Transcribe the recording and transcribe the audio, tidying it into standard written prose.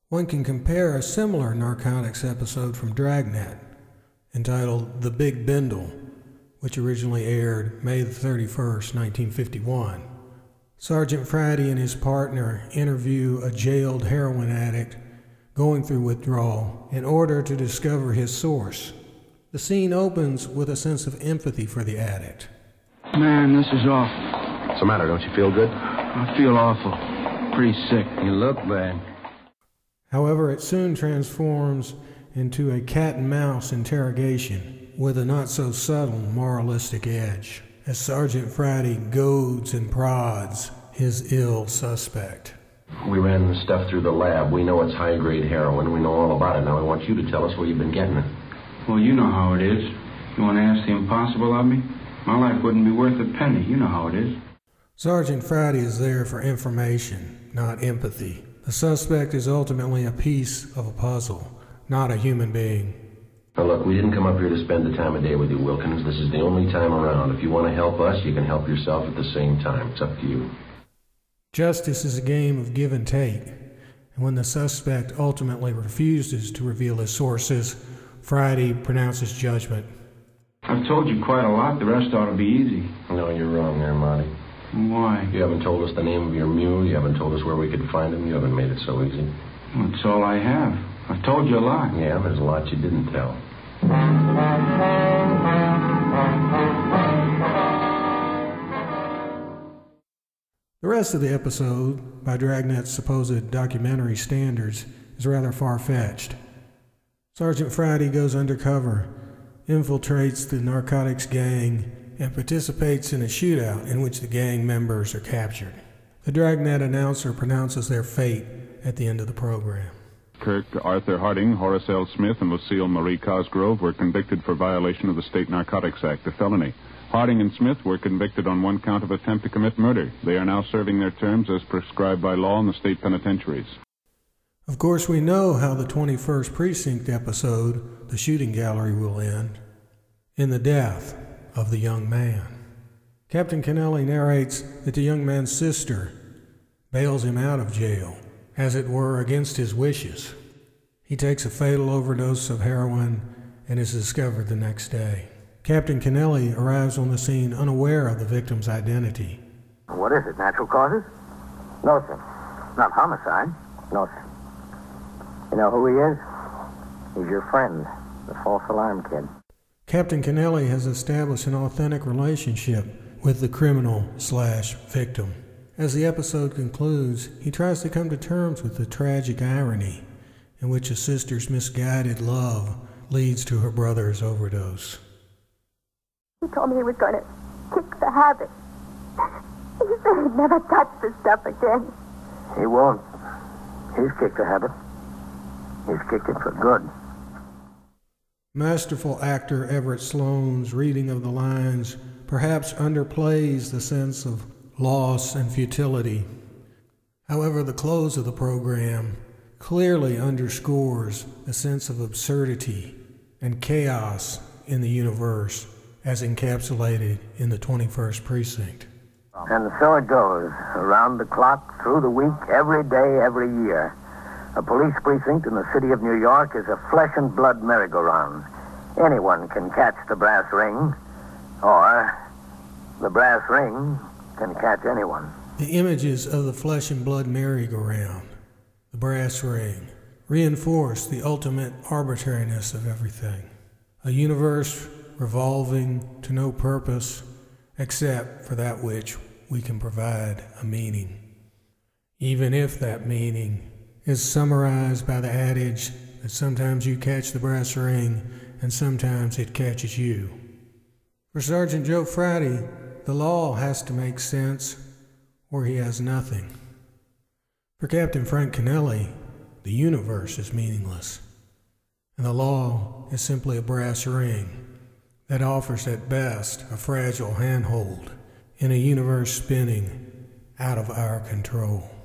One can compare a similar narcotics episode from Dragnet, entitled The Big Bindle, which originally aired May 31st, 1951. Sergeant Friday and his partner interview a jailed heroin addict going through withdrawal in order to discover his source. The scene opens with a sense of empathy for the addict. Man, this is awful. What's the matter? Don't you feel good? I feel awful. Pretty sick. You look bad. However, it soon transforms into a cat-and-mouse interrogation with a not-so-subtle moralistic edge, as Sergeant Friday goads and prods his ill suspect. We ran the stuff through the lab. We know it's high-grade heroin. We know all about it. Now I want you to tell us where you've been getting it. Well, you know how it is. You want to ask the impossible of me? My life wouldn't be worth a penny. You know how it is. Sergeant Friday is there for information, not empathy. The suspect is ultimately a piece of a puzzle, not a human being. Now look, we didn't come up here to spend the time of day with you, Wilkins. This is the only time around. If you want to help us, you can help yourself at the same time. It's up to you. Justice is a game of give and take, and when the suspect ultimately refuses to reveal his sources, Friday pronounces judgment. I've told you quite a lot. The rest ought to be easy. No, you're wrong there, Marty. Why? You haven't told us the name of your mule. You haven't told us where we could find him. You haven't made it so easy. That's all I have. I've told you a lot. Yeah, there's a lot you didn't tell. The rest of the episode, by Dragnet's supposed documentary standards, is rather far-fetched. Sergeant Friday goes undercover, infiltrates the narcotics gang, and participates in a shootout in which the gang members are captured. The Dragnet announcer pronounces their fate at the end of the program. Kirk Arthur Harding, Horace L. Smith, and Lucille Marie Cosgrove were convicted for violation of the State Narcotics Act, a felony. Harding and Smith were convicted on one count of attempt to commit murder. They are now serving their terms as prescribed by law in the state penitentiaries. Of course, we know how the 21st Precinct episode, The Shooting Gallery, will end. In the death of the young man. Captain Kennelly narrates that the young man's sister bails him out of jail, as it were against his wishes. He takes a fatal overdose of heroin and is discovered the next day. Captain Kennelly arrives on the scene unaware of the victim's identity. What is it, natural causes? No, sir. Not homicide? No, sir. You know who he is? He's your friend, the false alarm kid. Captain Kennelly has established an authentic relationship with the criminal/victim. As the episode concludes, he tries to come to terms with the tragic irony in which a sister's misguided love leads to her brother's overdose. He told me he was going to kick the habit. He said he'd never touch this stuff again. He won't. He's kicked the habit. He's kicked it for good. Masterful actor Everett Sloane's reading of the lines perhaps underplays the sense of loss and futility. However, the close of the program clearly underscores the sense of absurdity and chaos in the universe as encapsulated in the 21st Precinct. And so it goes, around the clock, through the week, every day, every year. A police precinct in the city of New York is a flesh and blood merry-go-round. Anyone can catch the brass ring, or the brass ring can catch anyone. The images of the flesh and blood merry-go-round, the brass ring, reinforce the ultimate arbitrariness of everything. A universe revolving to no purpose except for that which we can provide a meaning. Even if that meaning is summarized by the adage that sometimes you catch the brass ring and sometimes it catches you. For Sergeant Joe Friday, the law has to make sense or he has nothing. For Captain Frank Kennelly, the universe is meaningless, and the law is simply a brass ring that offers at best a fragile handhold in a universe spinning out of our control.